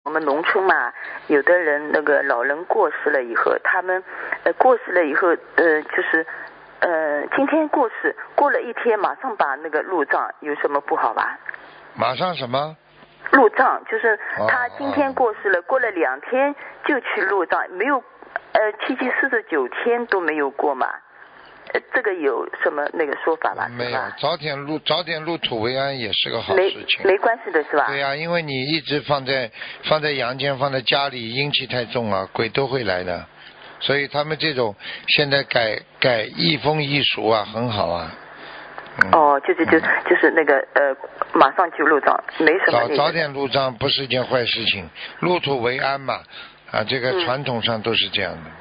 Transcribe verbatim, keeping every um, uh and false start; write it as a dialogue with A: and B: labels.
A: 我们农村嘛，有的人那个老人过世了以后，他们呃过世了以后，呃就是呃今天过世，过了一天马上把那个入葬，有什么不好吧？
B: 马上什么？
A: 入葬就是他今天过世了，哦、过了两天就去入葬，没有呃七七四十九天都没有过嘛。呃，这个有什么那个说法吧？
B: 没有，早点入早点入土为安也是个好事情。
A: 没没关系的是吧？
B: 对呀、啊，因为你一直放在放在阳间，放在家里，阴气太重啊，鬼都会来的。所以他们这种现在改改一风一俗啊，很好啊。
A: 嗯、哦，就是就、嗯、就是那个呃，马上就入葬，没什么。
B: 早早点入葬不是一件坏事情，入土为安嘛，啊，这个传统上都是这样的。